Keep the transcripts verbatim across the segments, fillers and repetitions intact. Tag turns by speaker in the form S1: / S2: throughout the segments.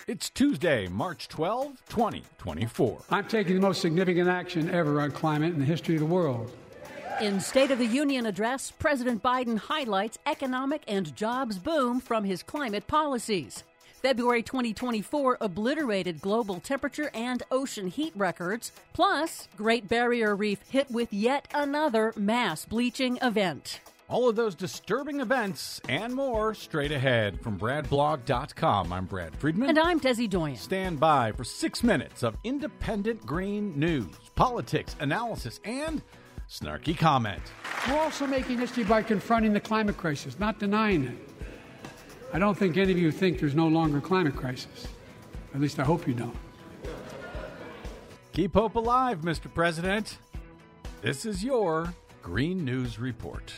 S1: It's Tuesday, March twelfth, twenty twenty-four.
S2: I'm taking the most significant action ever on climate in the history of the world.
S3: In State of the Union address, President Biden highlights economic and jobs boom from his climate policies. February twenty twenty-four obliterated global temperature and ocean heat records. Plus, Great Barrier Reef hit with yet another mass bleaching event.
S1: All of those disturbing events and more straight ahead from brad blog dot com. I'm Brad Friedman.
S3: And I'm Desi Doyen.
S1: Stand by for six minutes of independent green news, politics, analysis, and snarky comment.
S2: We're also making history by confronting the climate crisis, not denying it. I don't think any of you think there's no longer a climate crisis. At least I hope you don't.
S1: Keep hope alive, Mister President. This is your Green News Report.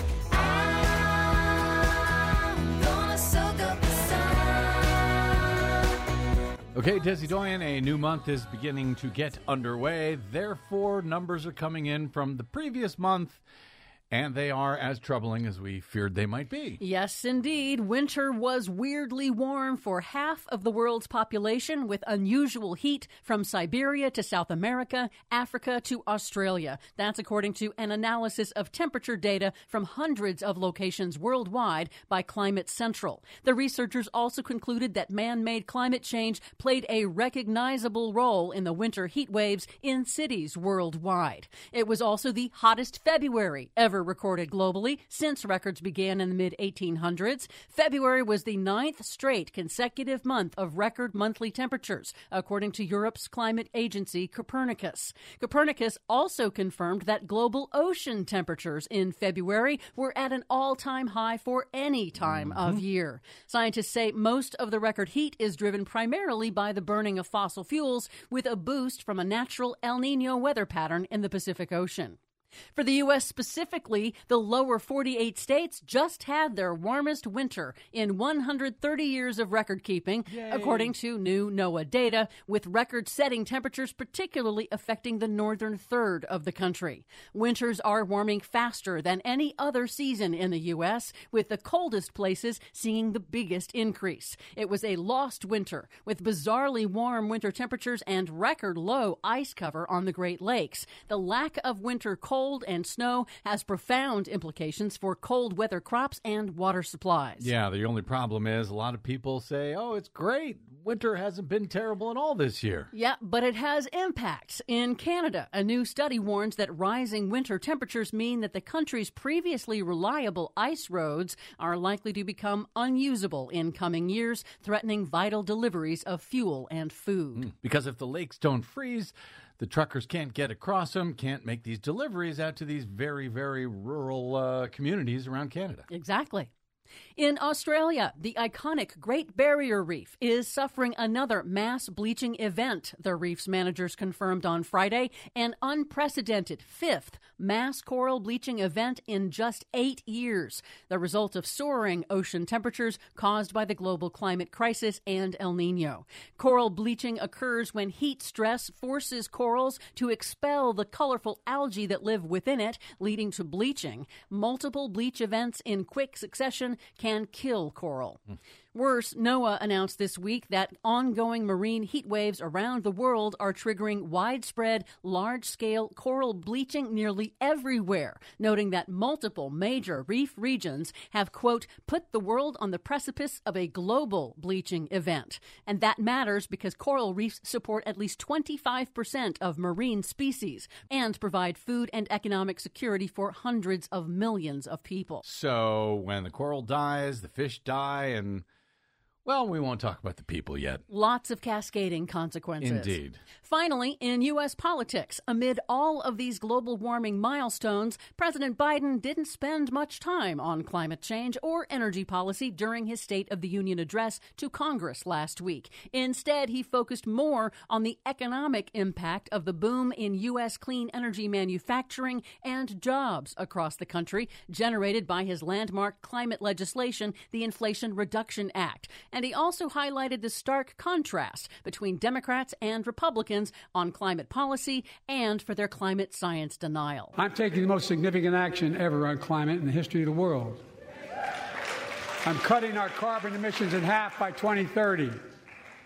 S1: Okay, Desi Doyen, a new month is beginning to get underway. Therefore, numbers are coming in from the previous month, and they are as troubling as we feared they might be.
S3: Yes, indeed. Winter was weirdly warm for half of the world's population, with unusual heat from Siberia to South America, Africa to Australia. That's according to an analysis of temperature data from hundreds of locations worldwide by Climate Central. The researchers also concluded that man-made climate change played a recognizable role in the winter heat waves in cities worldwide. It was also the hottest February ever recorded globally since records began in the mid eighteen hundreds. February was the ninth straight consecutive month of record monthly temperatures, according to Europe's climate agency Copernicus. Copernicus also confirmed that global ocean temperatures in February were at an all-time high for any time mm-hmm. of year. Scientists say most of the record heat is driven primarily by the burning of fossil fuels, with a boost from a natural El Niño weather pattern in the Pacific Ocean. For the U S specifically, the lower forty-eight states just had their warmest winter in one hundred thirty years of record keeping, Yay. according to new NOAA data, with record-setting temperatures particularly affecting the northern third of the country. Winters are warming faster than any other season in the U S, with the coldest places seeing the biggest increase. It was a lost winter, with bizarrely warm winter temperatures and record-low ice cover on the Great Lakes. The lack of winter cold and snow has profound implications for cold weather crops and water supplies.
S1: Yeah, the only problem is a lot of people say, oh, it's great. Winter hasn't been terrible at all this year.
S3: Yeah, but it has impacts. In Canada, a new study warns that rising winter temperatures mean that the country's previously reliable ice roads are likely to become unusable in coming years, threatening vital deliveries of fuel and food.
S1: Mm, because if the lakes don't freeze, the truckers can't get across them, can't make these deliveries out to these very, very rural uh, communities around Canada.
S3: Exactly. In Australia, the iconic Great Barrier Reef is suffering another mass bleaching event, the reef's managers confirmed on Friday, an unprecedented fifth mass coral bleaching event in just eight years, the result of soaring ocean temperatures caused by the global climate crisis and El Niño. Coral bleaching occurs when heat stress forces corals to expel the colorful algae that live within it, leading to bleaching. Multiple bleach events in quick succession can kill coral. Mm. Worse, NOAA announced this week that ongoing marine heat waves around the world are triggering widespread, large-scale coral bleaching nearly everywhere, noting that multiple major reef regions have, quote, put the world on the precipice of a global bleaching event. And that matters because coral reefs support at least twenty-five percent of marine species and provide food and economic security for hundreds of millions of people.
S1: So when the coral dies, the fish die, and well, we won't talk about the people yet.
S3: Lots of cascading consequences.
S1: Indeed.
S3: Finally, in U S politics, amid all of these global warming milestones, President Biden didn't spend much time on climate change or energy policy during his State of the Union address to Congress last week. Instead, he focused more on the economic impact of the boom in U S clean energy manufacturing and jobs across the country, generated by his landmark climate legislation, the Inflation Reduction Act. And he also highlighted the stark contrast between Democrats and Republicans on climate policy and for their climate science denial.
S2: I'm taking the most significant action ever on climate in the history of the world. I'm cutting our carbon emissions in half by twenty thirty.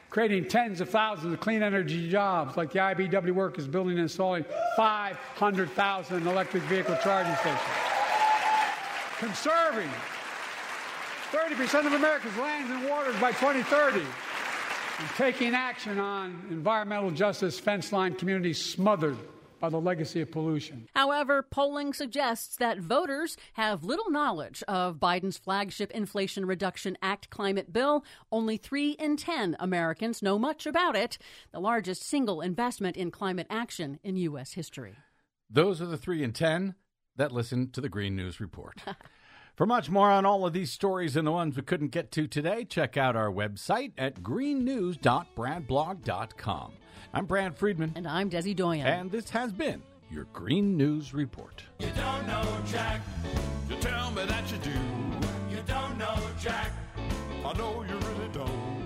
S2: creating tens of thousands of clean energy jobs, like the I B W workers building and installing five hundred thousand electric vehicle charging stations. Conserving thirty percent of America's lands and waters by twenty thirty. And taking action on environmental justice fence line communities smothered by the legacy of pollution.
S3: However, polling suggests that voters have little knowledge of Biden's flagship Inflation Reduction Act climate bill. Only three in ten Americans know much about it, the largest single investment in climate action in U S history.
S1: Those are the three in ten that listen to the Green News Report. For much more on all of these stories and the ones we couldn't get to today, check out our website at green news dot brad blog dot com. I'm Brad Friedman.
S3: And I'm Desi Doyen.
S1: And this has been your Green News Report.
S4: You don't know Jack. You tell me that you do. You don't know Jack. I know you really don't.